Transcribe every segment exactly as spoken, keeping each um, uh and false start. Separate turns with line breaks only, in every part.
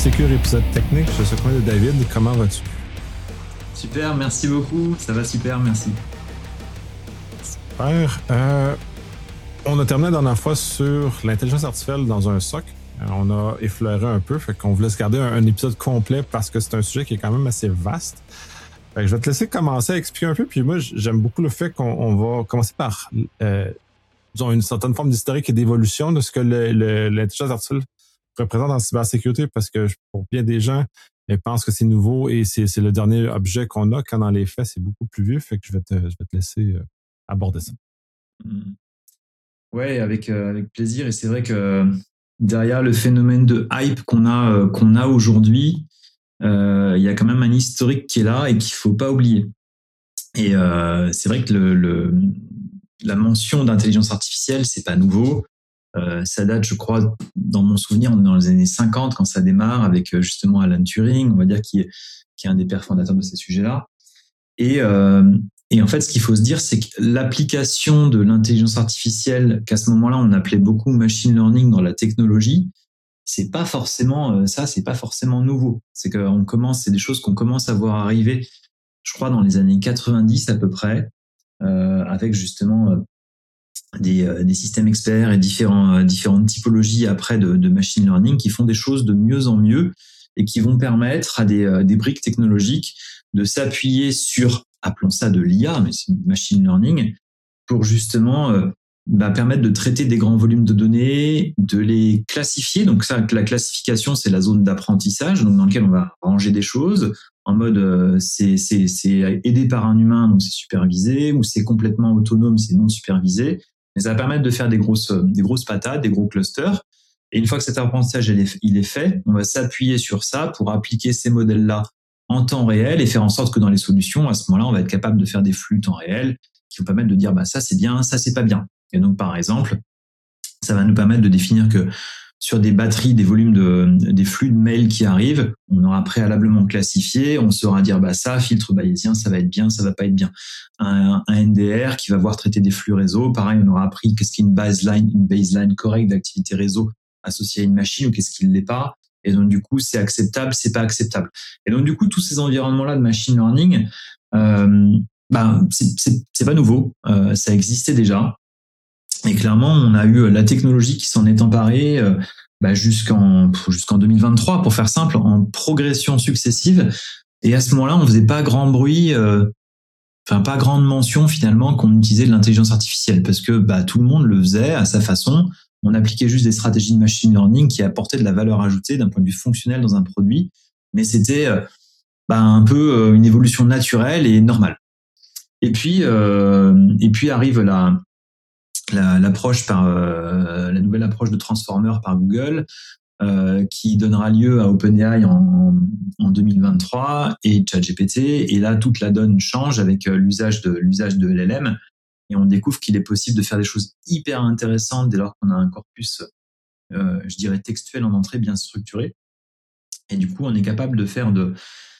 Sécure, épisode technique. Je suis accompagné de David. Comment vas-tu?
Super, merci beaucoup. Ça va super, merci.
Super. Euh, on a terminé la dernière fois sur l'intelligence artificielle dans un S O C. Euh, on a effleuré un peu, fait qu'on voulait se garder un, un épisode complet parce que c'est un sujet qui est quand même assez vaste. Fait que je vais te laisser commencer à expliquer un peu. Puis moi, j'aime beaucoup le fait qu'on on va commencer par euh, disons, une certaine forme d'historique et d'évolution de ce que le, le, l'intelligence artificielle représente en cybersécurité, parce que pour bien des gens, ils pensent que c'est nouveau et c'est, c'est le dernier objet qu'on a, quand dans les faits, c'est beaucoup plus vieux. Fait que je vais te, je vais te laisser euh, aborder ça.
Mmh. Ouais, avec, euh, avec plaisir. Et c'est vrai que derrière le phénomène de hype qu'on a, euh, qu'on a aujourd'hui, euh, il y a quand même un historique qui est là et qu'il faut pas oublier. Et euh, c'est vrai que le, le, la mention d'intelligence artificielle, c'est pas nouveau. Euh, ça date, je crois, dans mon souvenir, on est dans les années cinquante quand ça démarre avec justement Alan Turing, on va dire, qui est, qui est un des pères fondateurs de ces sujets-là. Et, euh, et en fait, ce qu'il faut se dire, c'est que l'application de l'intelligence artificielle, qu'à ce moment-là, on appelait beaucoup machine learning dans la technologie, c'est pas forcément ça, c'est pas forcément nouveau. C'est qu'on commence, c'est des choses qu'on commence à voir arriver, je crois, dans les années quatre-vingt-dix à peu près, euh, avec justement euh, des, euh, des systèmes experts et différents, euh, différentes typologies après de, de machine learning qui font des choses de mieux en mieux et qui vont permettre à des, euh, des briques technologiques de s'appuyer sur, appelons ça de l'I A, mais c'est machine learning, pour justement euh, bah, permettre de traiter des grands volumes de données, de les classifier. Donc ça, la classification, c'est la zone d'apprentissage, donc dans laquelle on va ranger des choses en mode euh, c'est, c'est, c'est aidé par un humain, donc c'est supervisé, ou c'est complètement autonome, c'est non supervisé. Mais ça va permettre de faire des grosses, des grosses patates, des gros clusters. Et une fois que cet apprentissage il est, il est fait, on va s'appuyer sur ça pour appliquer ces modèles-là en temps réel et faire en sorte que dans les solutions, à ce moment-là, on va être capable de faire des flux temps réel qui vont permettre de dire bah ça c'est bien, ça c'est pas bien. Et donc par exemple, ça va nous permettre de définir que sur des batteries, des volumes de, des flux de mails qui arrivent, on aura préalablement classifié, on saura dire bah ça, filtre bayésien, ça va être bien, ça va pas être bien. Un, un N D R qui va voir traiter des flux réseau, pareil, on aura appris qu'est-ce qu'est une baseline, une baseline correcte d'activité réseau associée à une machine ou qu'est-ce qui ne l'est pas. Et donc du coup, c'est acceptable, c'est pas acceptable. Et donc du coup, tous ces environnements-là de machine learning, euh, bah c'est, c'est, c'est pas nouveau, euh, ça existait déjà. Et clairement, on a eu la technologie qui s'en est emparée euh, bah, jusqu'en jusqu'en deux mille vingt-trois, pour faire simple, en progression successive. Et à ce moment-là, on faisait pas grand bruit, euh, enfin pas grande mention finalement qu'on utilisait de l'intelligence artificielle, parce que bah tout le monde le faisait à sa façon. On appliquait juste des stratégies de machine learning qui apportaient de la valeur ajoutée d'un point de vue fonctionnel dans un produit, mais c'était euh, bah, un peu euh, une évolution naturelle et normale. Et puis euh, et puis arrive la La, l'approche par euh, la nouvelle approche de Transformer par Google, euh, qui donnera lieu à OpenAI en, en deux mille vingt-trois et ChatGPT. Et là, toute la donne change avec euh, l'usage de l'usage de L L M, et on découvre qu'il est possible de faire des choses hyper intéressantes dès lors qu'on a un corpus, euh, je dirais textuel en entrée bien structuré. Et du coup, on est capable de faire de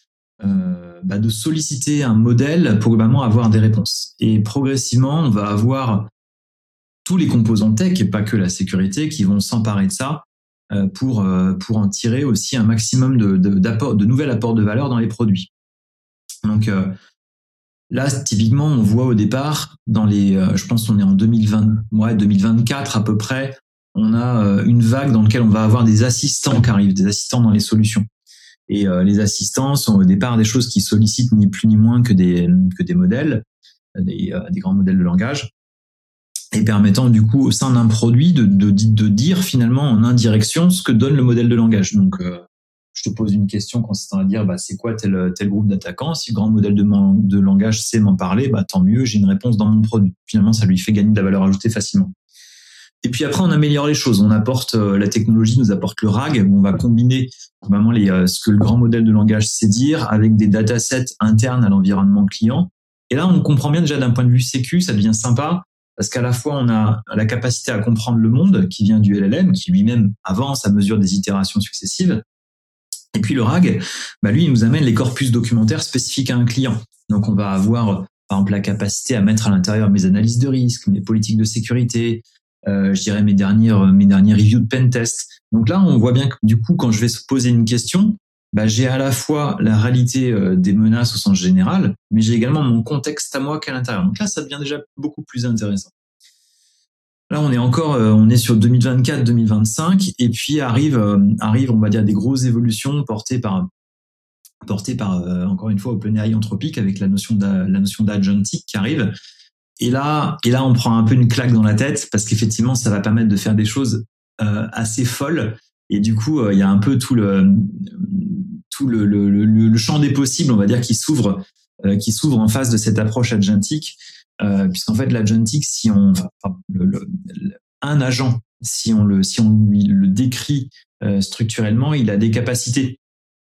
euh, bah, de solliciter un modèle pour vraiment avoir des réponses. Et progressivement, on va avoir tous les composants tech, et pas que la sécurité, qui vont s'emparer de ça euh, pour, euh, pour en tirer aussi un maximum de, de, d'apport, de nouvel apport de valeur dans les produits. Donc euh, là, typiquement, on voit au départ, dans les, euh, je pense qu'on est en deux mille vingt, ouais, deux mille vingt-quatre à peu près, on a euh, une vague dans laquelle on va avoir des assistants qui arrivent, des assistants dans les solutions. Et euh, les assistants sont au départ des choses qui sollicitent ni plus ni moins que des, que des modèles, des, euh, des grands modèles de langage, et permettant du coup au sein d'un produit de, de, de dire finalement en indirection ce que donne le modèle de langage. Donc euh, je te pose une question consistant à dire bah, c'est quoi tel, tel groupe d'attaquants. Si le grand modèle de, man, de langage sait m'en parler, bah, tant mieux, j'ai une réponse dans mon produit. Finalement, ça lui fait gagner de la valeur ajoutée facilement. Et puis après, on améliore les choses. On apporte euh, la technologie nous apporte le R A G, où on va combiner vraiment les, euh, ce que le grand modèle de langage sait dire avec des datasets internes à l'environnement client. Et là, on comprend bien déjà d'un point de vue sécu, ça devient sympa. Parce qu'à la fois, on a la capacité à comprendre le monde qui vient du L L M, qui lui-même avance à mesure des itérations successives. Et puis le R A G, bah lui, il nous amène les corpus documentaires spécifiques à un client. Donc on va avoir, par exemple, la capacité à mettre à l'intérieur mes analyses de risque, mes politiques de sécurité, euh, je dirais mes dernières, mes derniers reviews de pen test. Donc là, on voit bien que du coup, quand je vais se poser une question, bah, j'ai à la fois la réalité euh, des menaces au sens général, mais j'ai également mon contexte à moi qu'à l'intérieur. Donc là, ça devient déjà beaucoup plus intéressant. Là, on est encore, euh, on est sur deux mille vingt-quatre deux mille vingt-cinq, et puis arrive, euh, arrive, on va dire, des grosses évolutions portées par, portées par euh, encore une fois, OpenAI Anthropic avec la notion de, la notion d'agentic qui arrive. Et là, et là, on prend un peu une claque dans la tête parce qu'effectivement, ça va permettre de faire des choses euh, assez folles. Et du coup, il euh, y a un peu tout le tout le, le, le, le champ des possibles, on va dire, qui s'ouvre, euh, qui s'ouvre en face de cette approche agentique. Euh, puisqu'en fait, l'agentique, si on, enfin, le, le, le, un agent, si on le, si on lui le décrit euh, structurellement, il a des capacités.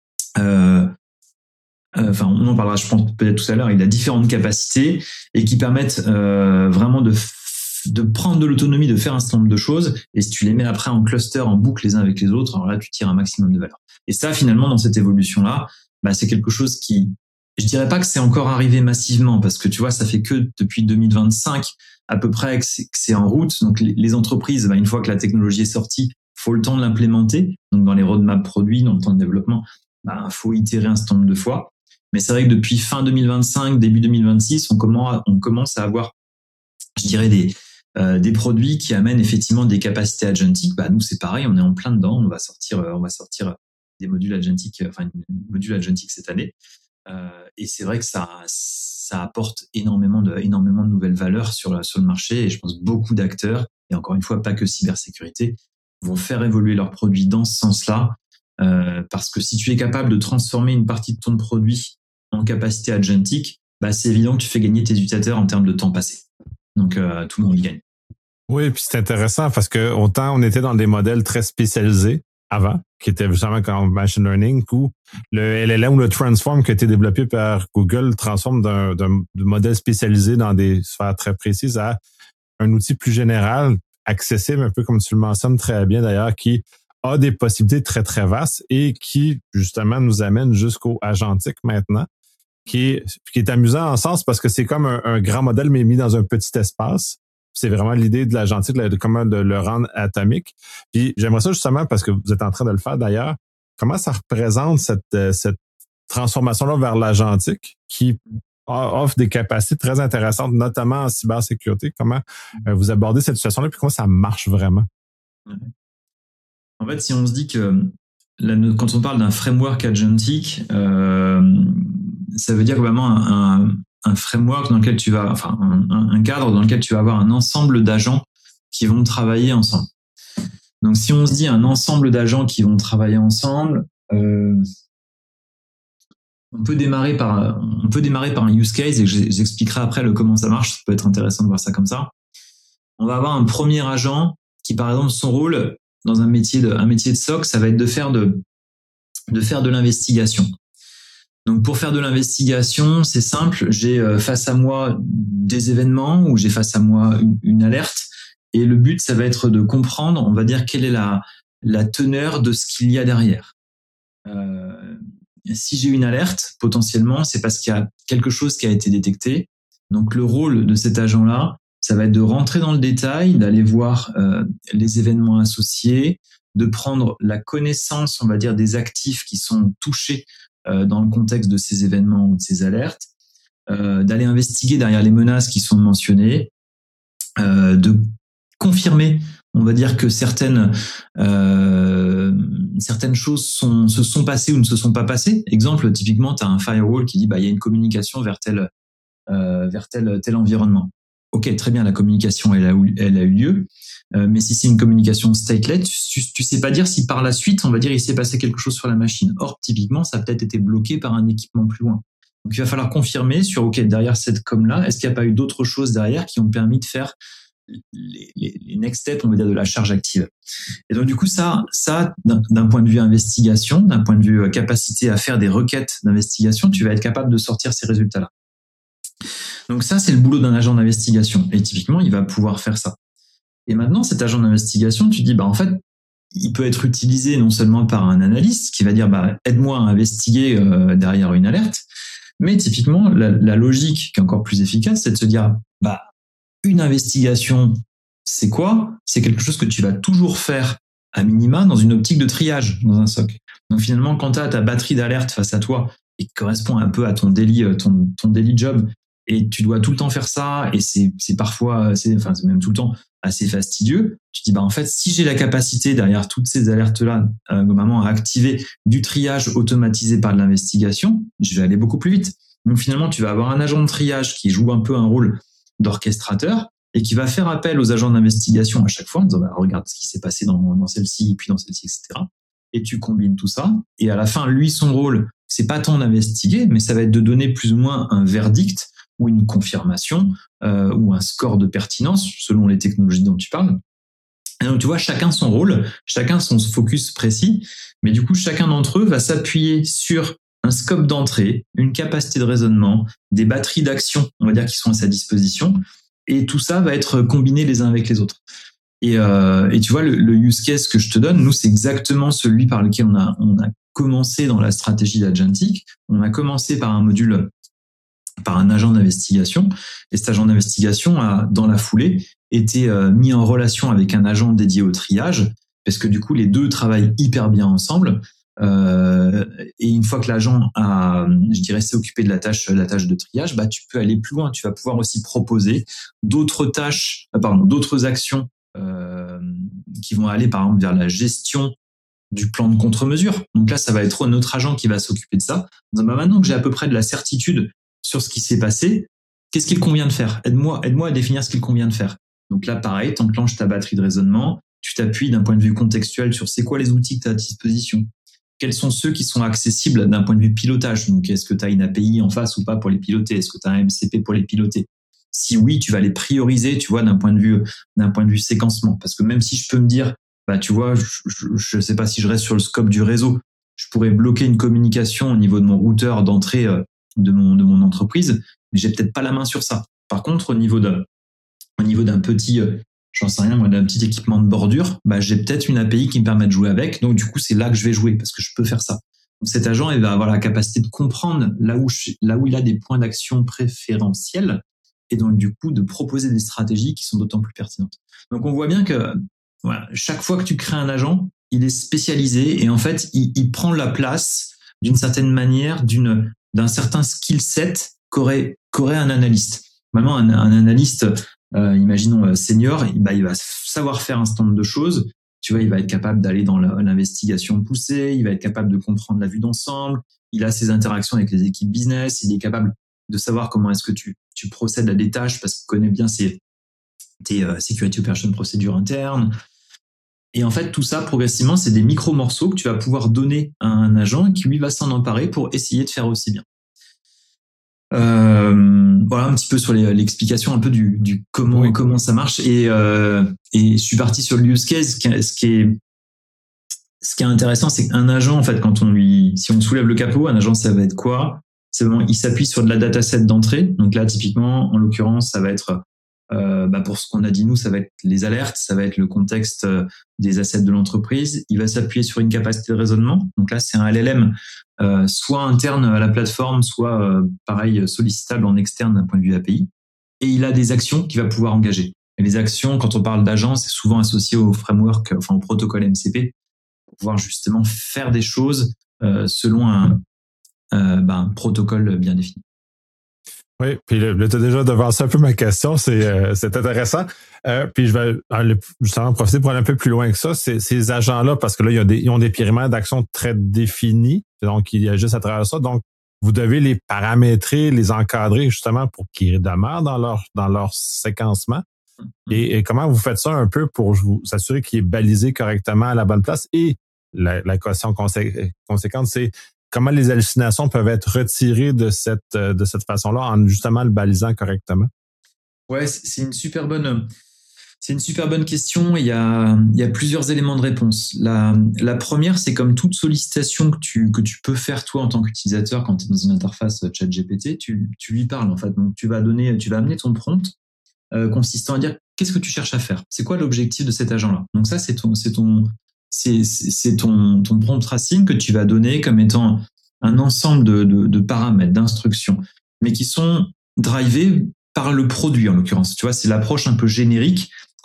Euh, euh, enfin, on en parlera, je pense peut-être tout à l'heure. Il a différentes capacités et qui permettent euh, vraiment de de prendre de l'autonomie, de faire un certain nombre de choses. Et si tu les mets après en cluster, en boucle les uns avec les autres, alors là, tu tires un maximum de valeur. Et ça, finalement, dans cette évolution-là, bah, c'est quelque chose qui, je dirais pas que c'est encore arrivé massivement, parce que tu vois, ça fait que depuis deux mille vingt-cinq, à peu près, que c'est, que c'est en route. Donc, les, les entreprises, bah, une fois que la technologie est sortie, faut le temps de l'implémenter. Donc, dans les roadmaps produits, dans le temps de développement, bah, faut itérer un certain nombre de fois. Mais c'est vrai que depuis fin deux mille vingt-cinq, début deux mille vingt-six, on commence, on commence à avoir, je dirais, des, Euh, des produits qui amènent effectivement des capacités agentiques. Bah, nous, c'est pareil, on est en plein dedans. On va sortir, euh, on va sortir des modules agentiques, euh, enfin, une module agentique cette année. Euh, et c'est vrai que ça, ça apporte énormément de, énormément de nouvelles valeurs sur, la, sur le marché. Et je pense que beaucoup d'acteurs, et encore une fois, pas que cybersécurité, vont faire évoluer leurs produits dans ce sens-là. Euh, parce que si tu es capable de transformer une partie de ton produit en capacité agentique, bah, c'est évident que tu fais gagner tes utilisateurs en termes de temps passé. Donc, euh, tout le monde y gagne.
Oui, puis c'est intéressant parce que autant on était dans des modèles très spécialisés avant, qui étaient justement comme machine learning, où le L L M ou le Transform qui a été développé par Google transforme d'un, d'un, d'un modèle spécialisé dans des sphères très précises à un outil plus général, accessible, un peu comme tu le mentionnes très bien d'ailleurs, qui a des possibilités très, très vastes et qui, justement, nous amène jusqu'au agentique maintenant, qui est, qui est amusant en sens parce que c'est comme un, un grand modèle mais mis dans un petit espace. C'est vraiment l'idée de l'agentique, de comment de le rendre atomique. Puis j'aimerais ça justement, parce que vous êtes en train de le faire d'ailleurs, comment ça représente cette, cette transformation-là vers l'agentique qui offre des capacités très intéressantes, notamment en cybersécurité. Comment vous abordez cette situation-là puis comment ça marche vraiment?
En fait, si on se dit que là, quand on parle d'un framework agentique, euh, ça veut dire vraiment un, un un framework dans lequel tu vas, enfin, un, un cadre dans lequel tu vas avoir un ensemble d'agents qui vont travailler ensemble. Donc, si on se dit un ensemble d'agents qui vont travailler ensemble, euh, on peut démarrer par, on peut démarrer par un use case et j'expliquerai après le comment ça marche. Ça peut être intéressant de voir ça comme ça. On va avoir un premier agent qui, par exemple, son rôle dans un métier de, un métier de S O C, ça va être de faire de, de faire de l'investigation. Donc, pour faire de l'investigation, c'est simple. J'ai face à moi des événements ou j'ai face à moi une, une alerte. Et le but, ça va être de comprendre, on va dire, quelle est la, la teneur de ce qu'il y a derrière. Euh, si j'ai une alerte, potentiellement, c'est parce qu'il y a quelque chose qui a été détecté. Donc, le rôle de cet agent-là, ça va être de rentrer dans le détail, d'aller voir euh, les événements associés, de prendre la connaissance, on va dire, des actifs qui sont touchés dans le contexte de ces événements ou de ces alertes, euh, d'aller investiguer derrière les menaces qui sont mentionnées, euh, de confirmer, on va dire que certaines euh, certaines choses sont, se sont passées ou ne se sont pas passées. Exemple, typiquement, tu as un firewall qui dit bah il y a une communication vers tel euh, vers tel tel environnement. Ok, très bien, la communication elle a eu, elle a eu lieu. Euh, mais si c'est une communication stateless, tu, tu sais pas dire si par la suite, on va dire, il s'est passé quelque chose sur la machine. Or, typiquement, ça a peut-être été bloqué par un équipement plus loin. Donc, il va falloir confirmer sur, OK, derrière cette com-là, est-ce qu'il n'y a pas eu d'autres choses derrière qui ont permis de faire les, les, les next steps, on va dire, de la charge active. Et donc, du coup, ça, ça d'un, d'un point de vue investigation, d'un point de vue capacité à faire des requêtes d'investigation, tu vas être capable de sortir ces résultats-là. Donc, ça, c'est le boulot d'un agent d'investigation. Et typiquement, il va pouvoir faire ça. Et maintenant, cet agent d'investigation, tu dis, bah, en fait, il peut être utilisé non seulement par un analyste qui va dire, bah, aide-moi à investiguer euh, derrière une alerte, mais typiquement, la, la logique qui est encore plus efficace, c'est de se dire, bah, une investigation, c'est quoi? C'est quelque chose que tu vas toujours faire à minima dans une optique de triage dans un S O C. Donc finalement, quand tu as ta batterie d'alerte face à toi et qui correspond un peu à ton daily, ton, ton daily job, et tu dois tout le temps faire ça, et c'est, c'est parfois, c'est, enfin, c'est même tout le temps assez fastidieux, tu te dis, bah, en fait, si j'ai la capacité derrière toutes ces alertes-là, euh, normalement, à activer du triage automatisé par de l'investigation, je vais aller beaucoup plus vite. Donc finalement, tu vas avoir un agent de triage qui joue un peu un rôle d'orchestrateur et qui va faire appel aux agents d'investigation à chaque fois en disant, bah, regarde ce qui s'est passé dans, dans celle-ci, puis dans celle-ci, et cetera. Et tu combines tout ça. Et à la fin, lui, son rôle, c'est pas tant d'investiguer, mais ça va être de donner plus ou moins un verdict ou une confirmation euh, ou un score de pertinence selon les technologies dont tu parles. Et donc, tu vois, chacun son rôle, chacun son focus précis, mais du coup, chacun d'entre eux va s'appuyer sur un scope d'entrée, une capacité de raisonnement, des batteries d'action, on va dire, qui sont à sa disposition, et tout ça va être combiné les uns avec les autres. Et, euh, et tu vois, le, le use case que je te donne, nous, c'est exactement celui par lequel on a, on a commencé dans la stratégie d'Agentic. On a commencé par un module, par un agent d'investigation, et cet agent d'investigation a, dans la foulée, été euh, mis en relation avec un agent dédié au triage, parce que du coup, les deux travaillent hyper bien ensemble. Euh, et une fois que l'agent a, je dirais, s'est occupé de la tâche, la tâche de triage, bah, tu peux aller plus loin. Tu vas pouvoir aussi proposer d'autres tâches, euh, pardon, d'autres actions euh, qui vont aller, par exemple, vers la gestion du plan de contre-mesure. Donc là, ça va être notre agent qui va s'occuper de ça. Donc, bah, maintenant que j'ai à peu près de la certitude sur ce qui s'est passé, qu'est-ce qu'il convient de faire? Aide-moi, aide-moi à définir ce qu'il convient de faire. Donc là, pareil, tu enclenches ta batterie de raisonnement, tu t'appuies d'un point de vue contextuel sur c'est quoi les outils que tu as à disposition. Quels sont ceux qui sont accessibles d'un point de vue pilotage? Donc, est-ce que tu as une A P I en face ou pas pour les piloter? Est-ce que tu as un M C P pour les piloter? Si oui, tu vas les prioriser, tu vois, d'un point de vue, d'un point de vue séquencement. Parce que même si je peux me dire, bah, tu vois, je ne sais pas si je reste sur le scope du réseau, je pourrais bloquer une communication au niveau de mon routeur d'entrée de mon, de mon entreprise, mais j'ai peut-être pas la main sur ça. Par contre, au niveau de, au niveau d'un petit, j'en sais rien, moi, d'un petit équipement de bordure, bah, j'ai peut-être une A P I qui me permet de jouer avec. Donc, du coup, c'est là que je vais jouer parce que je peux faire ça. Donc, cet agent, il va avoir la capacité de comprendre là où, je, là où il a des points d'action préférentiels et donc, du coup, de proposer des stratégies qui sont d'autant plus pertinentes. Donc, on voit bien que, voilà, chaque fois que tu crées un agent, il est spécialisé et en fait, il, il prend la place d'une certaine manière, d'une, d'un certain skill set qu'aurait, qu'aurait un analyste. Vraiment, un, un analyste, euh, imaginons euh, senior, bah, il va savoir faire un certain nombre de choses. Tu vois, il va être capable d'aller dans la, l'investigation poussée, il va être capable de comprendre la vue d'ensemble, il a ses interactions avec les équipes business, il est capable de savoir comment est-ce que tu, tu procèdes à des tâches parce qu'il connaît bien ses, tes euh, security operation procédures internes. Et en fait, tout ça, progressivement, c'est des micro-morceaux que tu vas pouvoir donner à un agent qui, lui, va s'en emparer pour essayer de faire aussi bien. Euh, voilà un petit peu sur les, l'explication un peu du, du comment, oui. comment ça marche. Et, euh, et je suis parti sur le use case. Ce qui est, ce qui est intéressant, c'est qu'un agent, en fait, quand on lui, si on soulève le capot, un agent, ça va être quoi? C'est vraiment, il s'appuie sur de la dataset d'entrée. Donc là, typiquement, en l'occurrence, ça va être Euh, bah pour ce qu'on a dit nous, ça va être les alertes, ça va être le contexte euh, des assets de l'entreprise. Il va s'appuyer sur une capacité de raisonnement. Donc là, c'est un L L M, euh, soit interne à la plateforme, soit euh, pareil sollicitable en externe d'un point de vue A P I. Et il a des actions qu'il va pouvoir engager. Et les actions, quand on parle d'agents, c'est souvent associé au framework, enfin au protocole M C P, pour pouvoir justement faire des choses euh, selon un, euh, bah, un protocole bien défini.
Oui, puis là, tu as déjà devancé un peu ma question, c'est, euh, c'est intéressant. Euh, puis je vais justement profiter pour aller un peu plus loin que ça. C'est, ces agents-là, parce que là, il y a des, ils ont des périmètres d'action très définis, donc il y a juste à travers ça. Donc, vous devez les paramétrer, les encadrer justement pour qu'ils redémarrent dans leur, dans leur séquencement. Mm-hmm. Et, et comment vous faites ça un peu pour vous assurer qu'il est balisé correctement à la bonne place? Et la, la question consé- conséquente, c'est comment les hallucinations peuvent être retirées de cette, de cette façon-là en justement le balisant correctement?
Ouais, c'est une super bonne, c'est une super bonne question. Il y a, il y a plusieurs éléments de réponse. La, la première, c'est comme toute sollicitation que tu, que tu peux faire toi en tant qu'utilisateur quand tu es dans une interface ChatGPT, tu, tu lui parles en fait. Donc tu vas donner, tu vas amener ton prompt euh, consistant à dire qu'est-ce que tu cherches à faire? C'est quoi l'objectif de cet agent-là? Donc ça, c'est ton, c'est ton, c'est, c'est ton, ton prompt tracing que tu vas donner comme étant un ensemble de, de, de paramètres, d'instructions, mais qui sont drivés par le produit en l'occurrence. Tu vois, c'est l'approche un peu générique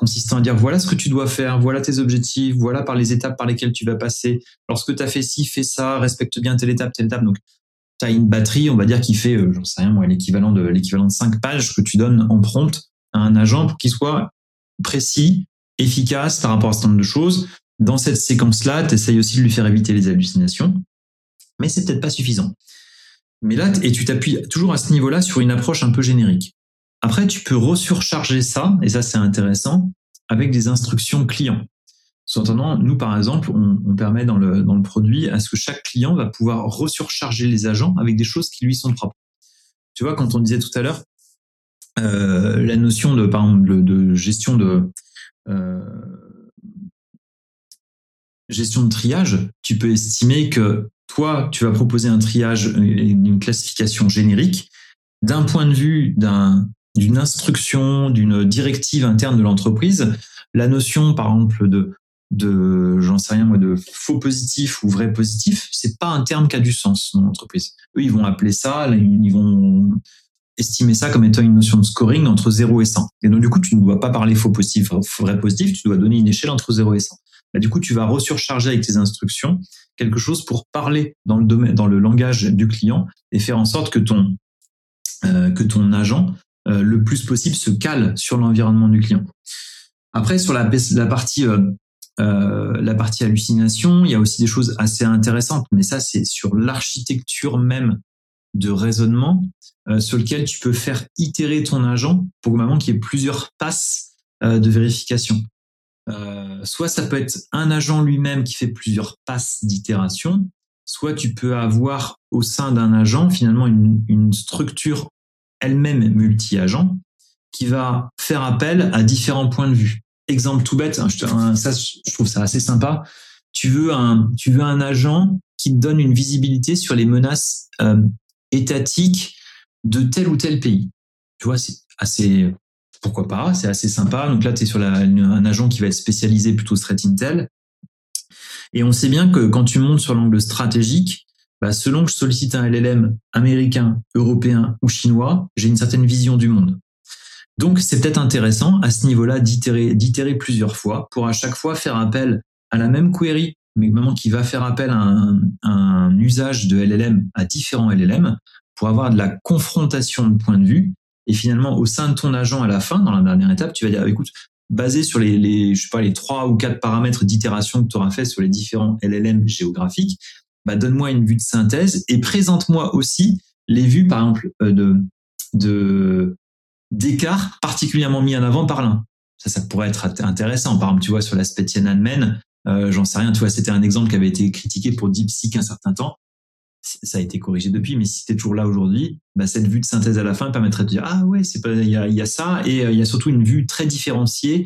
consistant à dire voilà ce que tu dois faire, voilà tes objectifs, voilà par les étapes par lesquelles tu vas passer. Lorsque tu as fait ci, fais ça, respecte bien telle étape, telle étape. Donc, tu as une batterie, on va dire, qui fait, euh, j'en sais rien, moi, l'équivalent de, l'équivalent de cinq pages que tu donnes en prompt à un agent pour qu'il soit précis, efficace par rapport à ce nombre de choses. Dans cette séquence-là, tu essayes aussi de lui faire éviter les hallucinations, mais c'est peut-être pas suffisant. Mais là, et tu t'appuies toujours à ce niveau-là sur une approche un peu générique. Après, tu peux resurcharger ça, et ça c'est intéressant, avec des instructions clients. Sous-entendant, nous par exemple, on, on permet dans le, dans le produit à ce que chaque client va pouvoir resurcharger les agents avec des choses qui lui sont propres. Tu vois, quand on disait tout à l'heure, euh, la notion de, par exemple, de, de gestion de euh, gestion de triage, tu peux estimer que toi, tu vas proposer un triage, une classification générique d'un point de vue d'un, d'une instruction, d'une directive interne de l'entreprise. La notion, par exemple, de, de, j'en sais rien moi, de faux positif ou vrai positif, c'est pas un terme qui a du sens dans l'entreprise. Eux, ils vont appeler ça, ils vont estimer ça comme étant une notion de scoring entre zéro et cent. Et donc, du coup, tu ne dois pas parler faux positif, vrai positif, tu dois donner une échelle entre zéro et cent. Bah, du coup, tu vas resurcharger avec tes instructions quelque chose pour parler dans le domaine, dans le langage du client et faire en sorte que ton, euh, que ton agent, euh, le plus possible, se cale sur l'environnement du client. Après, sur la, la partie, euh, euh, la partie hallucination, il y a aussi des choses assez intéressantes, mais ça, c'est sur l'architecture même de raisonnement, euh, sur lequel tu peux faire itérer ton agent pour vraiment qu'il y ait plusieurs passes euh, de vérification. Euh, soit ça peut être un agent lui-même qui fait plusieurs passes d'itération, soit tu peux avoir au sein d'un agent finalement une, une structure elle-même multi-agent qui va faire appel à différents points de vue. Exemple tout bête, hein, je, un, ça, je trouve ça assez sympa. Tu veux un, tu veux un agent qui te donne une visibilité sur les menaces euh, étatiques de tel ou tel pays. Tu vois, c'est assez... Pourquoi pas, c'est assez sympa. Donc là, tu es sur la, un agent qui va être spécialisé plutôt threat intel. Et on sait bien que quand tu montes sur l'angle stratégique, bah, selon que je sollicite un L L M américain, européen ou chinois, j'ai une certaine vision du monde. Donc, c'est peut-être intéressant à ce niveau-là d'itérer, d'itérer plusieurs fois pour à chaque fois faire appel à la même query, mais vraiment qui va faire appel à un, à un usage de L L M à différents L L M pour avoir de la confrontation de points de vue. Et finalement, au sein de ton agent, à la fin, dans la dernière étape, tu vas dire, écoute, basé sur les, les, je sais pas, les trois ou quatre paramètres d'itération que tu auras fait sur les différents L L M géographiques, bah, donne-moi une vue de synthèse et présente-moi aussi les vues, par exemple, de, de, d'écart particulièrement mis en avant par l'un. Ça, ça pourrait être intéressant. Par exemple, tu vois, sur l'aspect Tiananmen, euh, j'en sais rien, tu vois, c'était un exemple qui avait été critiqué pour DeepSeek un certain temps. Ça a été corrigé depuis, mais si tu es toujours là aujourd'hui, bah, cette vue de synthèse à la fin permettrait de dire ah ouais, c'est pas, il y a, y a ça, et il euh, y a surtout une vue très différenciée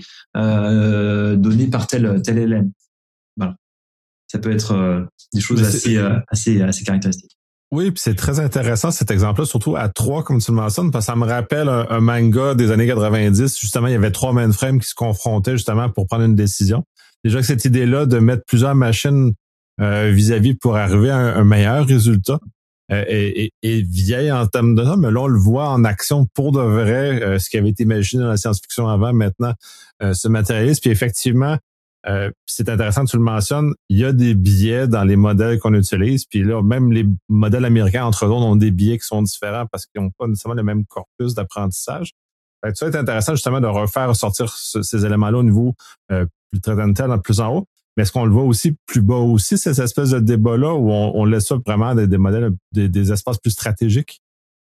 euh, donnée par tel tel L L M. Voilà, ça peut être euh, des choses assez, euh, assez assez caractéristiques.
Oui, puis c'est très intéressant cet exemple-là, surtout à trois, comme tu le mentionnes, parce que ça me rappelle un, un manga des années quatre-vingt-dix. Justement, il y avait trois mainframes qui se confrontaient justement pour prendre une décision. Déjà que cette idée-là de mettre plusieurs machines Euh, vis-à-vis pour arriver à un, un meilleur résultat euh, est, est vieille en termes de ça, mais là, on le voit en action pour de vrai, euh, ce qui avait été imaginé dans la science-fiction avant, maintenant, euh, se matérialise. Puis effectivement, euh, c'est intéressant que tu le mentionnes, il y a des biais dans les modèles qu'on utilise, puis là, même les modèles américains, entre autres, ont des biais qui sont différents parce qu'ils n'ont pas nécessairement le même corpus d'apprentissage. Fait que ça va être intéressant justement de refaire ressortir ce, ces éléments-là au niveau euh, plus très intel, plus en haut. Mais est-ce qu'on le voit aussi plus bas aussi, cette espèce de débat-là, où on, on laisse ça vraiment des, des modèles, des, des espaces plus stratégiques?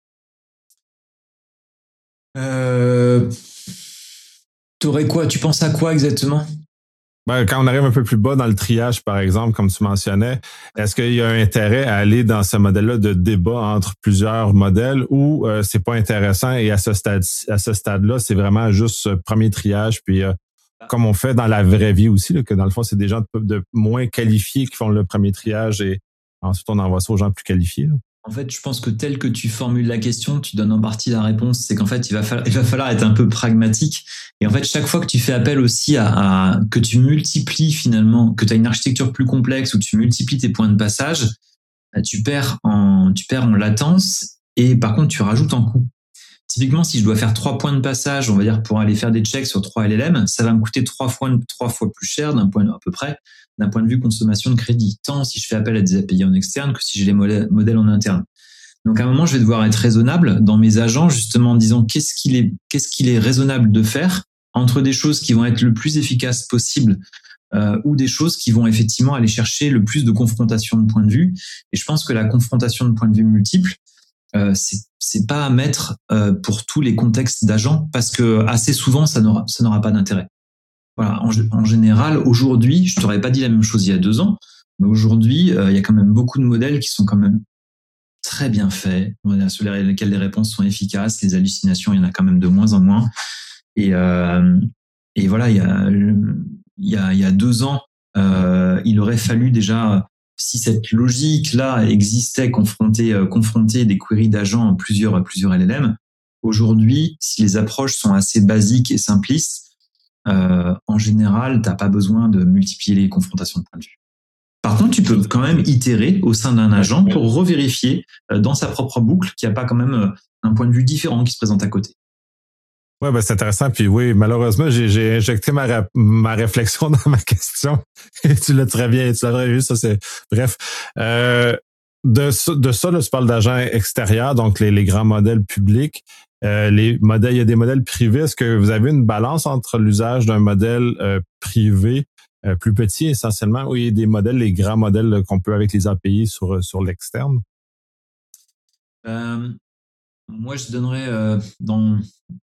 Euh... T'aurais quoi? Tu penses à quoi exactement?
Ben, quand on arrive un peu plus bas dans le triage, par exemple, comme tu mentionnais, est-ce qu'il y a un intérêt à aller dans ce modèle-là de débat entre plusieurs modèles ou euh, c'est pas intéressant et à ce stade, à ce stade-là, c'est vraiment juste ce premier triage, puis euh, comme on fait dans la vraie vie aussi, là, que dans le fond, c'est des gens de, de moins qualifiés qui font le premier triage et ensuite on envoie ça aux gens plus qualifiés, là.
En fait, je pense que tel que tu formules la question, tu donnes en partie la réponse. C'est qu'en fait, il va falloir, il va falloir être un peu pragmatique. Et en fait, chaque fois que tu fais appel aussi à, à que tu multiplies finalement, que tu as une architecture plus complexe où tu multiplies tes points de passage, tu perds en, tu perds en latence et par contre, tu rajoutes en coût. Typiquement, si je dois faire trois points de passage, on va dire pour aller faire des checks sur trois L L M, ça va me coûter trois fois, trois fois plus cher d'un point à peu près, d'un point de vue consommation de crédit, tant si je fais appel à des A P I en externe que si j'ai les modèles, modèles en interne. Donc à un moment, je vais devoir être raisonnable dans mes agents, justement en disant qu'est-ce qu'il est, qu'est-ce qu'il est raisonnable de faire entre des choses qui vont être le plus efficaces possible euh, ou des choses qui vont effectivement aller chercher le plus de confrontation de points de vue. Et je pense que la confrontation de points de vue multiples, Euh, c'est, c'est pas à mettre euh, pour tous les contextes d'agents parce que assez souvent ça n'aura, ça n'aura pas d'intérêt. Voilà, en, en général, aujourd'hui, je t'aurais pas dit la même chose il y a deux ans, mais aujourd'hui, euh, il y a quand même beaucoup de modèles qui sont quand même très bien faits, sur lesquels les réponses sont efficaces, les hallucinations, il y en a quand même de moins en moins. Et, euh, et voilà, il y a, il y a, il y a deux ans, euh, il aurait fallu déjà si cette logique-là existait, confronter, euh, confronter des queries d'agents en plusieurs, plusieurs L L M, aujourd'hui, si les approches sont assez basiques et simplistes, euh, en général, t'as pas besoin de multiplier les confrontations de points de vue. Par contre, tu peux quand même itérer au sein d'un agent pour revérifier euh, dans sa propre boucle qu'il n'y a pas quand même euh, un point de vue différent qui se présente à côté.
Ouais, ben c'est intéressant. Puis oui, malheureusement, j'ai, j'ai injecté ma, ma réflexion dans ma question. Et tu l'as très bien, tu l'as très vu. Ça, c'est bref. Euh, de, de ça, là, tu parles d'agents extérieurs, donc les, les grands modèles publics. Euh, les modèles, il y a des modèles privés. Est-ce que vous avez une balance entre l'usage d'un modèle euh, privé euh, plus petit essentiellement, ou il y a des modèles, les grands modèles là, qu'on peut avec les A P I sur sur l'externe?
Euh, moi, je donnerais euh, dans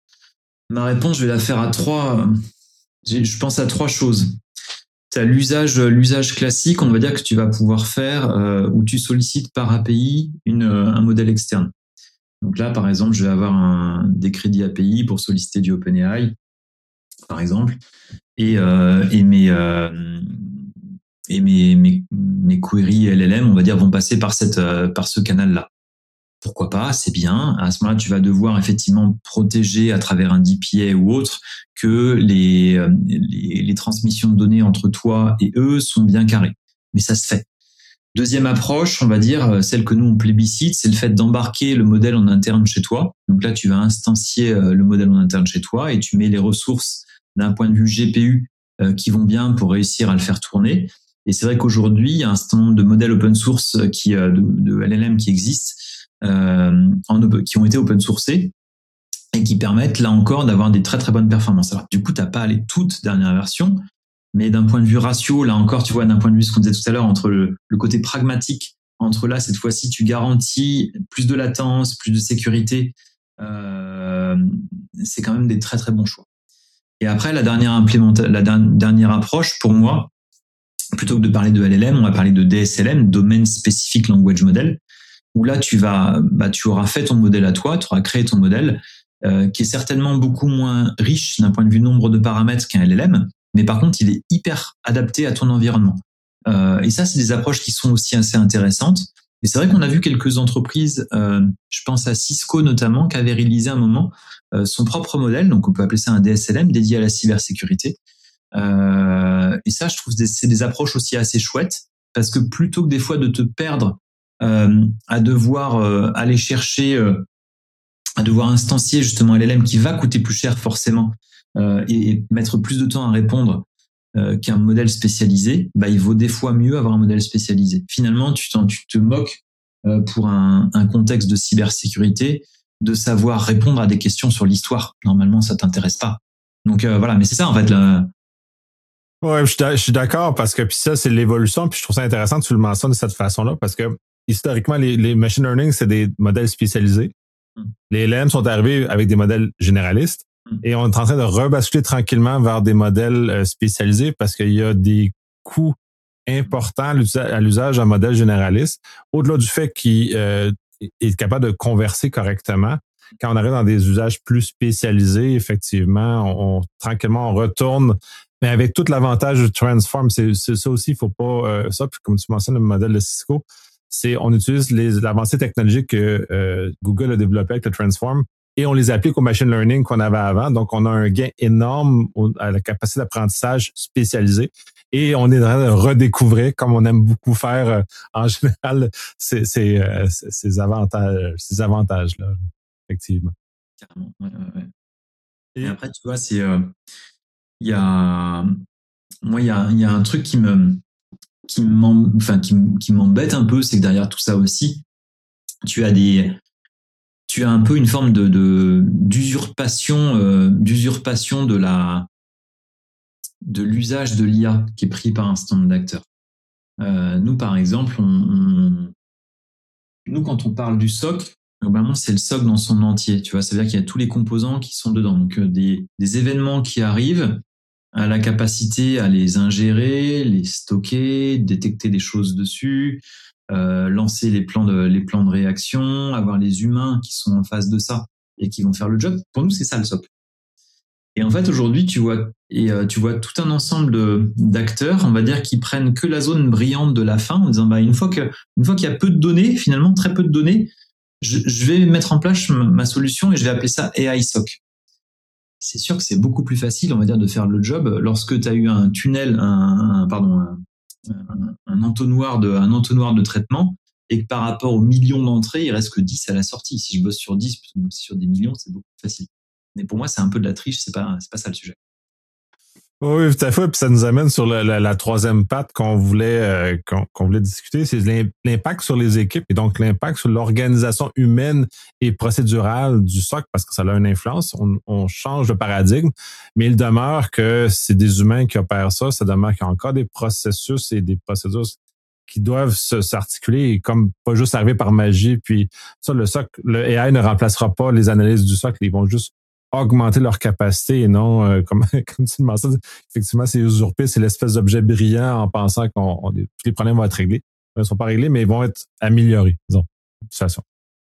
ma réponse, je vais la faire à trois. Je pense à trois choses. Tu as l'usage, l'usage classique, on va dire que tu vas pouvoir faire euh, où tu sollicites par A P I une, un modèle externe. Donc là, par exemple, je vais avoir un, des crédits A P I pour solliciter du OpenAI, par exemple, et, euh, et mes euh, et mes, mes mes queries L L M, on va dire, vont passer par cette euh, par ce canal-là. Pourquoi pas, c'est bien. À ce moment-là, tu vas devoir effectivement protéger à travers un D P A ou autre que les, les, les transmissions de données entre toi et eux sont bien carrées. Mais ça se fait. Deuxième approche, on va dire, celle que nous on plébiscite, c'est le fait d'embarquer le modèle en interne chez toi. Donc là, tu vas instancier le modèle en interne chez toi et tu mets les ressources d'un point de vue G P U qui vont bien pour réussir à le faire tourner. Et c'est vrai qu'aujourd'hui, il y a un certain nombre de modèles open source qui, de, de L L M qui existent, Euh, en, qui ont été open sourcés et qui permettent là encore d'avoir des très très bonnes performances. Alors du coup, t'as pas les toutes dernières versions, mais d'un point de vue ratio, là encore, tu vois, d'un point de vue ce qu'on disait tout à l'heure entre le, le côté pragmatique, entre là cette fois-ci tu garantis plus de latence, plus de sécurité, euh, c'est quand même des très très bons choix. Et après la dernière implémentation, la dernière approche pour moi, plutôt que de parler de L L M, on va parler de D S L M, Domain Specific Language Model, où là, tu vas, bah, tu auras fait ton modèle à toi, tu auras créé ton modèle, euh, qui est certainement beaucoup moins riche d'un point de vue nombre de paramètres qu'un L L M, mais par contre, il est hyper adapté à ton environnement. Euh, et ça, c'est des approches qui sont aussi assez intéressantes. Et c'est vrai qu'on a vu quelques entreprises, euh, je pense à Cisco notamment, qui avait réalisé un moment euh, son propre modèle, donc on peut appeler ça un D S L M, dédié à la cybersécurité. Euh, et ça, je trouve que c'est des approches aussi assez chouettes, parce que plutôt que des fois de te perdre Euh, à devoir euh, aller chercher, euh, à devoir instancier justement un L L M qui va coûter plus cher forcément euh, et, et mettre plus de temps à répondre euh, qu'un modèle spécialisé, bah, il vaut des fois mieux avoir un modèle spécialisé. Finalement, tu, tu te moques euh, pour un, un contexte de cybersécurité de savoir répondre à des questions sur l'histoire. Normalement, ça t'intéresse pas. Donc euh, voilà, mais c'est ça en fait. Le,
Ouais, je suis d'accord parce que puis ça, c'est l'évolution. Puis je trouve ça intéressant que tu le mentionnes de cette façon-là parce que historiquement, les, les machine learning, c'est des modèles spécialisés. Mm. Les L L M sont arrivés avec des modèles généralistes mm. et on est en train de rebasculer tranquillement vers des modèles euh, spécialisés parce qu'il y a des coûts importants à l'usage d'un modèle généraliste. Au-delà du fait qu'il euh, est capable de converser correctement, quand on arrive dans des usages plus spécialisés, effectivement, on, on tranquillement on retourne, mais avec tout l'avantage du transform, c'est, c'est ça aussi, il faut pas euh, ça. Puis comme tu mentionnes le modèle de Cisco, c'est on utilise les l'avancée technologique que euh, Google a développé avec le transform et on les applique au machine learning qu'on avait avant. Donc on a un gain énorme à la capacité d'apprentissage spécialisée. Et on est en train de redécouvrir, comme on aime beaucoup faire euh, en général, ces, ces, euh, ces avantages, ces avantages-là, effectivement.
Carrément. Ouais, ouais, ouais. Et
Et,
après, tu vois, c'est, euh, il y a, moi, il y a, il y a un truc qui me, qui m'em- enfin, qui, m- qui m'embête un peu, c'est que derrière tout ça aussi, tu as des, tu as un peu une forme de, de d'usurpation, euh, d'usurpation de la, de l'usage de l'I A qui est pris par un certain nombre d'acteurs. Euh, nous, par exemple, on, on- nous, quand on parle du S O C, globalement, c'est le S O C dans son entier. Tu vois, ça veut dire qu'il y a tous les composants qui sont dedans. Donc, euh, des, des événements qui arrivent, à la capacité à les ingérer, les stocker, détecter des choses dessus, euh, lancer les plans de les plans de réaction, avoir les humains qui sont en face de ça et qui vont faire le job. Pour nous, c'est ça le S O C. Et en fait, aujourd'hui, tu vois, et euh, tu vois tout un ensemble de, d'acteurs, on va dire, qui prennent que la zone brillante de la fin, en disant, bah, une fois que, une fois qu'il y a peu de données, finalement, très peu de données, je, je vais mettre en place ma solution et je vais appeler ça A I S O C. C'est sûr que c'est beaucoup plus facile, on va dire, de faire le job lorsque tu as eu un tunnel, un, un pardon, un, un, un entonnoir de, un entonnoir de traitement et que par rapport aux millions d'entrées, il reste que dix à la sortie. Si je bosse sur dix, plutôt que de bosser sur des millions, c'est beaucoup plus facile. Mais pour moi, c'est un peu de la triche, c'est pas, c'est pas ça le sujet.
oui, tout à fait. Puis ça nous amène sur la, la, la troisième patte qu'on voulait euh, qu'on, qu'on voulait discuter, c'est l'impact sur les équipes et donc l'impact sur l'organisation humaine et procédurale du S O C parce que ça a une influence. On, on change de paradigme, mais il demeure que c'est des humains qui opèrent ça. Ça demeure qu'il y a encore des processus et des procédures qui doivent se, s'articuler et comme pas juste arriver par magie. Puis ça, le S O C, le A I ne remplacera pas les analyses du S O C. Ils vont juste augmenter leur capacité et non, euh, comme, comme tu le mentionnes, effectivement, c'est usurpé, c'est l'espèce d'objet brillant en pensant que tous les problèmes vont être réglés. Ils ne sont pas réglés, mais ils vont être améliorés, disons, de toute façon.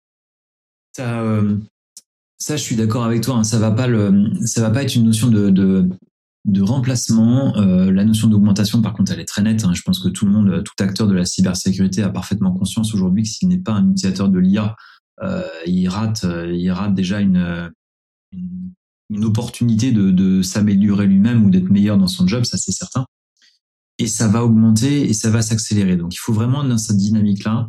Ça, euh, ça, je suis d'accord avec toi. Hein, ça va pas le, ça va pas être une notion de, de, de remplacement. Euh, la notion d'augmentation, par contre, elle est très nette. Hein. Je pense que tout le monde, tout acteur de la cybersécurité a parfaitement conscience aujourd'hui que s'il n'est pas un utilisateur de l'I A, euh, il rate, il rate déjà une Une, une opportunité de, de s'améliorer lui-même ou d'être meilleur dans son job, ça c'est certain. Et ça va augmenter et ça va s'accélérer. Donc il faut vraiment être dans cette dynamique-là.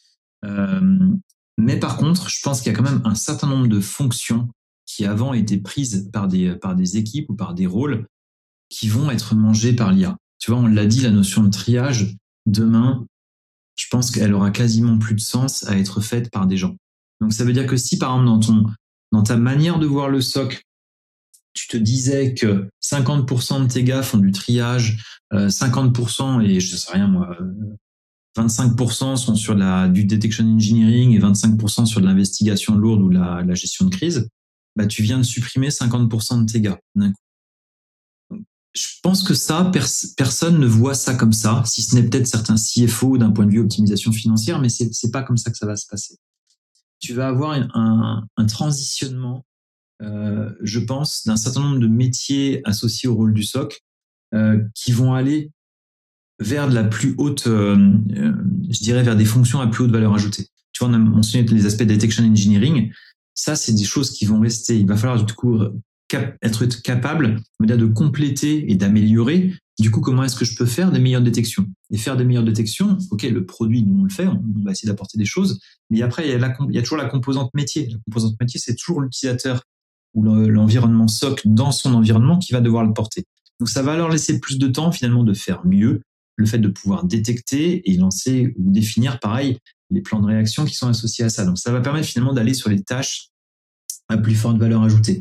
Euh, mais par contre, je pense qu'il y a quand même un certain nombre de fonctions qui avant étaient prises par des, par des équipes ou par des rôles qui vont être mangées par l'I A. Tu vois, on l'a dit, la notion de triage, demain, je pense qu'elle aura quasiment plus de sens à être faite par des gens. Donc ça veut dire que si par exemple dans, ton, dans ta manière de voir le S O C, tu te disais que cinquante pour cent de tes gars font du triage, euh, cinquante pour cent et je sais rien moi, vingt-cinq pour cent sont sur la, du detection engineering et vingt-cinq pour cent sur de l'investigation lourde ou la, la gestion de crise, bah tu viens de supprimer cinquante pour cent de tes gars d'un coup. Donc, je pense que ça, pers- personne ne voit ça comme ça, si ce n'est peut-être certains C F O d'un point de vue optimisation financière, mais c'est, c'est pas comme ça que ça va se passer. Tu vas avoir un, un, un transitionnement Euh, je pense, d'un certain nombre de métiers associés au rôle du S O C euh, qui vont aller vers de la plus haute, euh, euh, je dirais vers des fonctions à plus haute valeur ajoutée. Tu vois, on a mentionné les aspects detection engineering. Ça, c'est des choses qui vont rester. Il va falloir du coup cap- être capable de compléter et d'améliorer. Du coup, comment est-ce que je peux faire des meilleures détections? Et faire des meilleures détections, ok, le produit, nous on le fait, on va essayer d'apporter des choses, mais après, il y a, la, il y a toujours la composante métier. La composante métier, c'est toujours l'utilisateur ou l'environnement S O C dans son environnement qui va devoir le porter. Donc ça va leur laisser plus de temps finalement de faire mieux, le fait de pouvoir détecter et lancer ou définir pareil les plans de réaction qui sont associés à ça. Donc ça va permettre finalement d'aller sur les tâches à plus forte valeur ajoutée.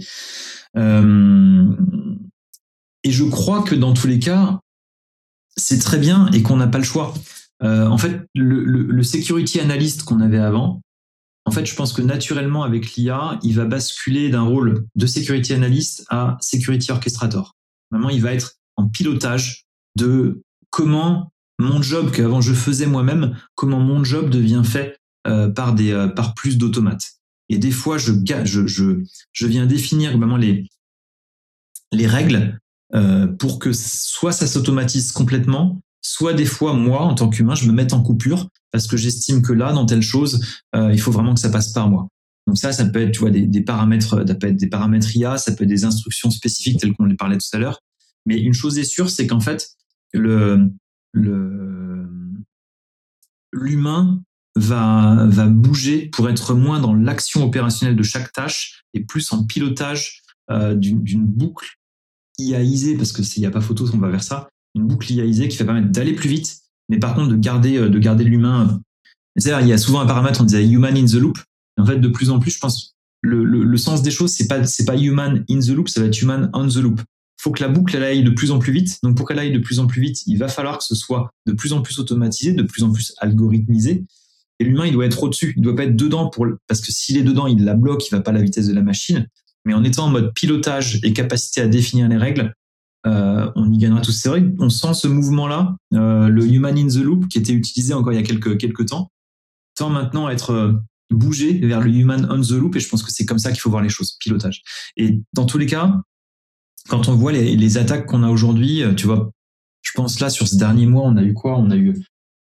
Euh, et je crois que dans tous les cas, c'est très bien et qu'on n'a pas le choix. Euh, en fait, le, le, le security analyst qu'on avait avant, en fait, je pense que naturellement, avec l'I A, il va basculer d'un rôle de security analyst à security orchestrator. Vraiment, il va être en pilotage de comment mon job qu'avant je faisais moi-même, comment mon job devient fait euh, par des euh, par plus d'automates. Et des fois, je je je je viens définir vraiment les les règles euh, pour que soit ça s'automatise complètement, soit des fois moi en tant qu'humain je me mette en coupure parce que j'estime que là dans telle chose euh, il faut vraiment que ça passe par moi. Donc ça ça peut être tu vois des, des paramètres ça peut être des paramètres I A, ça peut être des instructions spécifiques telles qu'on les parlait tout à l'heure. Mais une chose est sûre, c'est qu'en fait le le l'humain va, va bouger pour être moins dans l'action opérationnelle de chaque tâche et plus en pilotage euh, d'une, d'une boucle I A isée, parce que s'il n'y a pas photo, on va vers ça, une boucle I A isée qui va permettre d'aller plus vite, mais par contre de garder, de garder l'humain. C'est-à-dire, il y a souvent un paramètre, on disait human in the loop. Et en fait, de plus en plus, je pense, le, le, le sens des choses, c'est pas, c'est pas human in the loop, ça va être human on the loop. Faut que la boucle, elle aille de plus en plus vite. Donc, pour qu'elle aille de plus en plus vite, il va falloir que ce soit de plus en plus automatisé, de plus en plus algorithmisé. Et l'humain, il doit être au-dessus. Il doit pas être dedans pour, parce que s'il est dedans, il la bloque, il va pas à la vitesse de la machine. Mais en étant en mode pilotage et capacité à définir les règles, euh, on y gagnera tous. C'est vrai qu'on sent ce mouvement-là, euh, le human in the loop, qui était utilisé encore il y a quelques, quelques temps, tend maintenant à être euh, bougé vers le human on the loop. Et je pense que c'est comme ça qu'il faut voir les choses, pilotage. Et dans tous les cas, quand on voit les, les attaques qu'on a aujourd'hui, tu vois, je pense là, sur ce dernier mois, on a eu quoi? On a eu...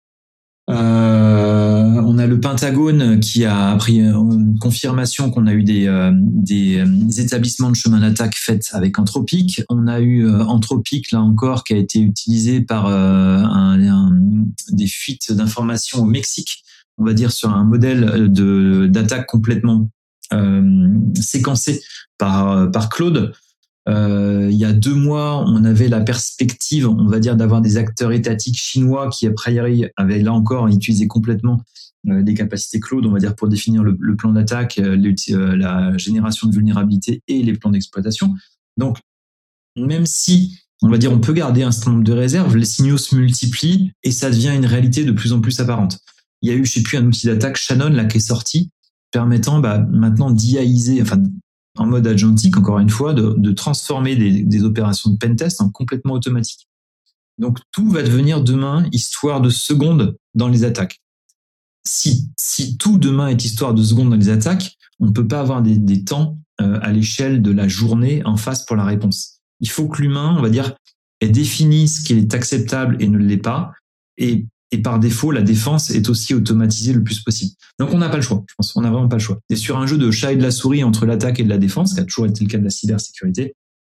Euh, on a le Pentagone qui a pris une confirmation qu'on a eu des, euh, des, des établissements de chemin d'attaque faits avec Anthropic. On a eu euh, Anthropic, là encore, qui a été utilisé par euh, un, un, des fuites d'informations au Mexique, on va dire sur un modèle de, d'attaque complètement euh, séquencé par, par Claude. Euh, il y a deux mois, on avait la perspective, on va dire, d'avoir des acteurs étatiques chinois qui, après, avaient là encore utilisé complètement euh, des capacités Claude, on va dire, pour définir le, le plan d'attaque, euh, la génération de vulnérabilité et les plans d'exploitation. Donc, même si, on va dire, on peut garder un certain nombre de réserves, les signaux se multiplient et ça devient une réalité de plus en plus apparente. Il y a eu, je sais plus, un outil d'attaque Shannon là qui est sorti, permettant bah, maintenant d'I A iser, enfin en mode agentique, encore une fois, de, de transformer des, des opérations de pentest en complètement automatique. Donc, tout va devenir demain histoire de secondes dans les attaques. Si, si tout demain est histoire de secondes dans les attaques, on ne peut pas avoir des, des temps euh, à l'échelle de la journée en face pour la réponse. Il faut que l'humain, on va dire, ait défini ce qui est acceptable et ne l'est pas. Et Et par défaut, la défense est aussi automatisée le plus possible. Donc, on n'a pas le choix. Je pense qu'on n'a vraiment pas le choix. Et sur un jeu de chat et de la souris entre l'attaque et de la défense, qui a toujours été le cas de la cybersécurité,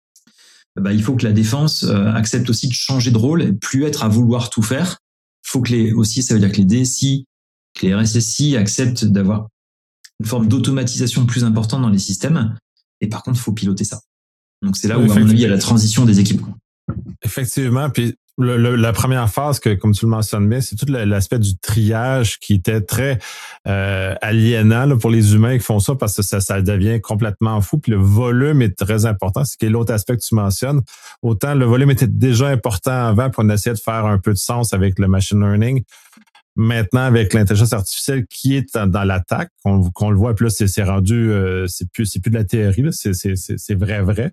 bah, il faut que la défense euh, accepte aussi de changer de rôle et plus être à vouloir tout faire. Il faut que les, aussi, ça veut dire que les D S I, que les R S S I acceptent d'avoir une forme d'automatisation plus importante dans les systèmes. Et par contre, il faut piloter ça. Donc, c'est là où, à mon avis, il y a la transition des équipes.
Effectivement. Puis, Le, le, la première phase, que, comme tu le mentionnes bien, c'est tout l'aspect du triage qui était très euh, aliénant là, pour les humains qui font ça parce que ça, ça devient complètement fou. Puis le volume est très important. C'est l'autre aspect que tu mentionnes. Autant le volume était déjà important avant pour on essayait de faire un peu de sens avec le machine learning. Maintenant, avec l'intelligence artificielle qui est dans, dans l'attaque, qu'on, qu'on le voit, puis là, c'est, c'est rendu, euh, c'est plus, c'est plus de la théorie, là, c'est, c'est, c'est, c'est vrai, vrai.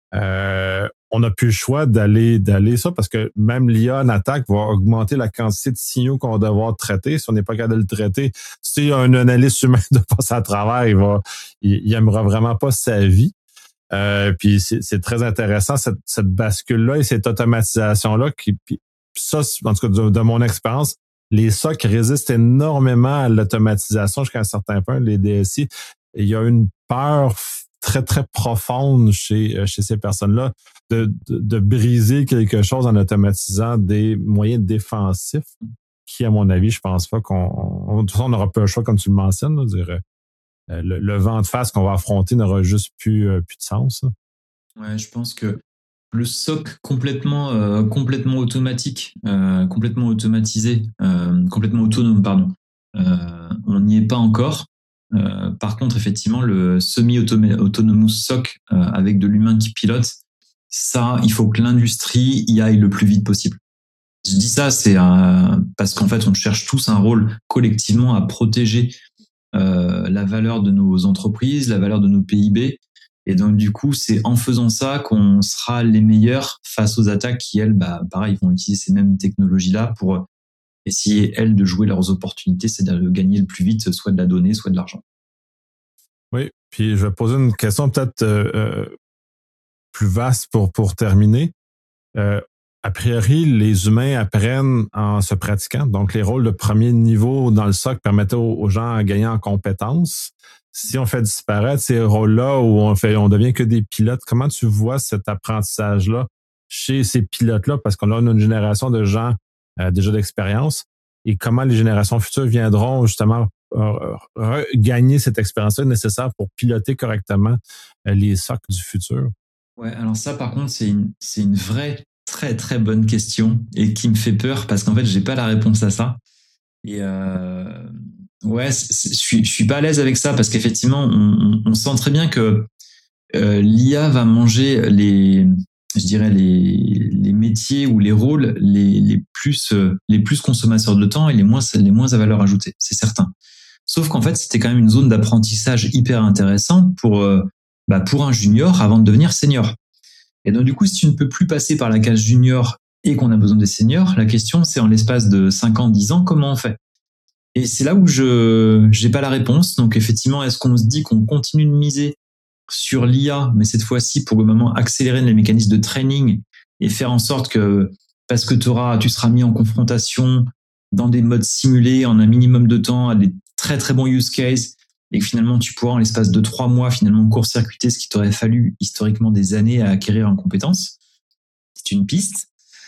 Euh, on n'a plus le choix d'aller d'aller ça parce que même l'I A en attaque va augmenter la quantité de signaux qu'on va devoir traiter. Si on n'est pas capable de le traiter, si un analyste humain de passer à travers, il va, il, il aimera vraiment pas sa vie. Euh, puis c'est, c'est très intéressant cette, cette bascule-là et cette automatisation-là qui, puis ça, en tout cas de, de mon expérience, les S O C résistent énormément à l'automatisation jusqu'à un certain point. Les D S I, il y a une peur très, très profonde chez, chez ces personnes-là de, de, de briser quelque chose en automatisant des moyens défensifs qui, à mon avis, je pense pas qu'on... On, de toute façon, on n'aura pas le choix, comme tu le mentionnes. Là, dire, le, le vent de face qu'on va affronter n'aura juste plus, euh, plus de sens. Là.
Ouais, je pense que le S O C complètement, euh, complètement automatique, euh, complètement automatisé, euh, complètement autonome, pardon, euh, on n'y est pas encore. Euh, par contre, effectivement, le semi-autonomous S O C euh, avec de l'humain qui pilote, ça, il faut que l'industrie y aille le plus vite possible. Je dis ça, c'est euh, parce qu'en fait, on cherche tous un rôle collectivement à protéger euh, la valeur de nos entreprises, la valeur de nos P I B. Et donc, du coup, c'est en faisant ça qu'on sera les meilleurs face aux attaques qui, elles, bah, pareil, vont utiliser ces mêmes technologies-là pour essayer, elles, de jouer leurs opportunités, c'est-à-dire de gagner le plus vite, soit de la donnée, soit de l'argent.
Oui, puis je vais poser une question peut-être euh, plus vaste pour, pour terminer. Euh, a priori, les humains apprennent en se pratiquant. Donc, les rôles de premier niveau dans le S O C permettaient aux, aux gens de gagner en compétences. Si on fait disparaître ces rôles-là où on fait, on devient que des pilotes, comment tu vois cet apprentissage-là chez ces pilotes-là? Parce qu'on a une génération de gens euh, déjà d'expérience. et comment les générations futures viendront justement euh, gagner cette expérience-là nécessaire pour piloter correctement euh, les S O C du futur?
Ouais, alors ça, par contre, c'est une, c'est une vraie, très, très bonne question et qui me fait peur parce qu'en fait, j'ai pas la réponse à ça. Et euh, ouais, je suis, je suis pas à l'aise avec ça parce qu'effectivement, on, on sent très bien que euh, l'I A va manger les, je dirais les, les métiers ou les rôles les, les plus, euh, les plus consommateurs de temps et les moins, les moins à valeur ajoutée, c'est certain. Sauf qu'en fait, c'était quand même une zone d'apprentissage hyper intéressante pour, euh, bah, pour un junior avant de devenir senior. Et donc, du coup, si tu ne peux plus passer par la case junior et qu'on a besoin des seniors, la question, c'est en l'espace de cinq ans, dix ans, comment on fait? Et c'est là où je j'ai pas la réponse. Donc, effectivement, est-ce qu'on se dit qu'on continue de miser sur l'I A, mais cette fois-ci pour le moment accélérer les mécanismes de training et faire en sorte que, parce que t'auras, tu seras mis en confrontation dans des modes simulés en un minimum de temps à des très très bons use cases et que finalement tu pourras en l'espace de trois mois finalement court-circuiter ce qui t'aurait fallu historiquement des années à acquérir en compétences. C'est une piste.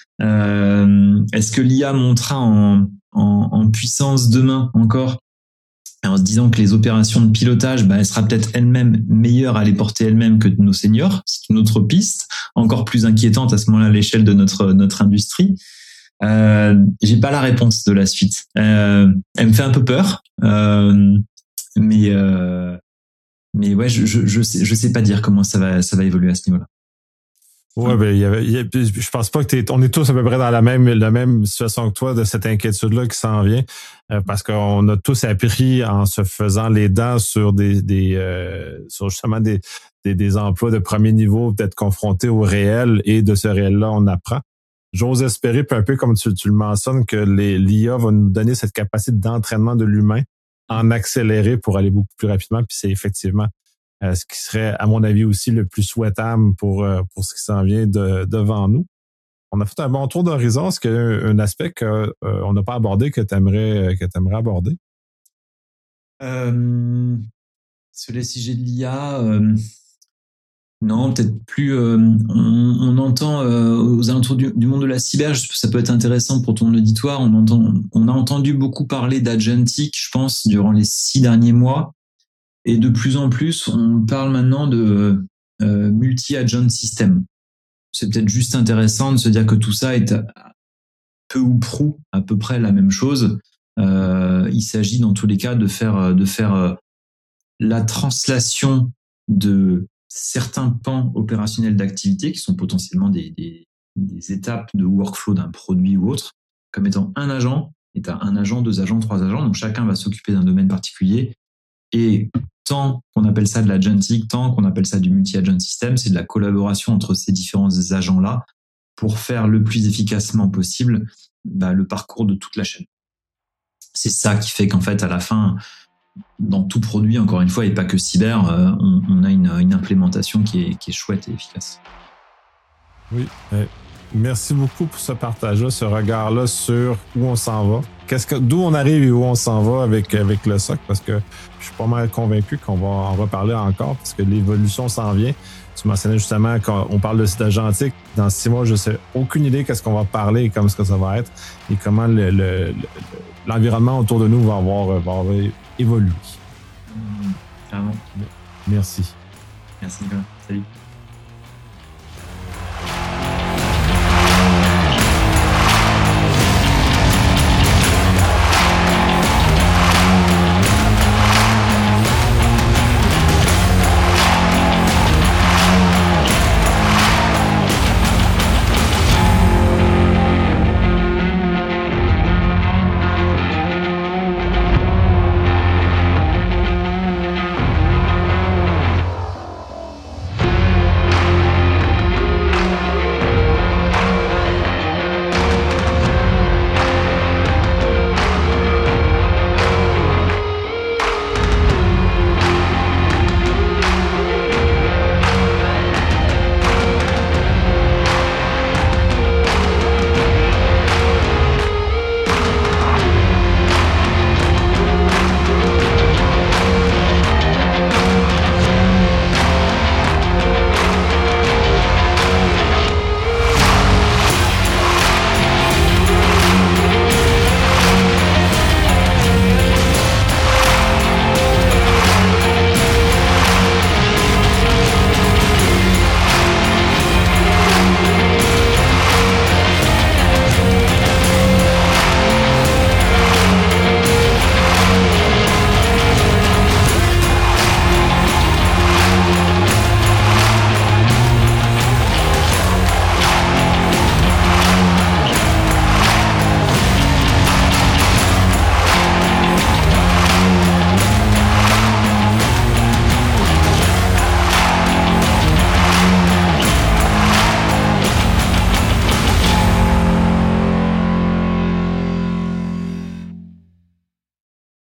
Euh, est-ce que l'I A montera en, en, en puissance demain encore en se disant que les opérations de pilotage, bah, elle sera peut-être elle-même meilleure à les porter elle-même que nos seniors? C'est une autre piste, encore plus inquiétante à ce moment-là à l'échelle de notre notre industrie. Euh, j'ai pas la réponse de la suite. Euh, elle me fait un peu peur, euh, mais euh, mais ouais, je je je sais je sais pas dire comment ça va ça va évoluer à ce niveau-là.
Ouais, ben, il y avait, il y a, je pense pas que t'es, on est tous à peu près dans la même, la même situation que toi de cette inquiétude-là qui s'en vient, euh, parce qu'on a tous appris en se faisant les dents sur des, des, euh, sur justement des, des, des emplois de premier niveau, peut-être confrontés au réel, et de ce réel-là, on apprend. J'ose espérer, puis un peu comme tu, tu le mentionnes, que les, l'I A va nous donner cette capacité d'entraînement de l'humain en accéléré pour aller beaucoup plus rapidement, puis c'est effectivement Euh, ce qui serait, à mon avis, aussi le plus souhaitable pour, euh, pour ce qui s'en vient de, devant nous. On a fait un bon tour d'horizon. Est-ce qu'il y a un aspect qu'on euh, n'a pas abordé que tu aimerais que tu aimerais aborder?
Euh, sur les sujets de l'I A, euh, non, peut-être plus. Euh, on, on entend euh, aux alentours du, du monde de la cyber, ça peut être intéressant pour ton auditoire. On entend, on a entendu beaucoup parler d'agentic, je pense, durant les six derniers mois. Et de plus en plus, on parle maintenant de euh, multi-agent system. C'est peut-être juste intéressant de se dire que tout ça est à, peu ou prou à peu près la même chose. Euh, il s'agit dans tous les cas de faire, de faire euh, la translation de certains pans opérationnels d'activité qui sont potentiellement des, des, des étapes de workflow d'un produit ou autre, comme étant un agent, et t'as un agent, deux agents, trois agents, donc chacun va s'occuper d'un domaine particulier. Et tant qu'on appelle ça de l'agentic, tant qu'on appelle ça du multi-agent system, c'est de la collaboration entre ces différents agents-là pour faire le plus efficacement possible bah, le parcours de toute la chaîne. C'est ça qui fait qu'en fait, à la fin, dans tout produit, encore une fois, et pas que cyber, euh, on, on a une, une implémentation qui est, qui est chouette et efficace.
Oui. Euh, merci beaucoup pour ce partage-là, ce regard-là sur où on s'en va. Qu'est-ce que, d'où on arrive et où on s'en va avec, avec le S O C, parce que je suis pas mal convaincu qu'on va en reparler encore, parce que l'évolution s'en vient. Tu mentionnais justement qu'on parle de d'agentique. Dans six mois, je sais aucune idée qu'est-ce qu'on va parler et comment est-ce que ça va être et comment le, le, le, l'environnement autour de nous va avoir, va avoir évolué.
Mmh, clairement.
Merci.
Merci Nicolas. Salut.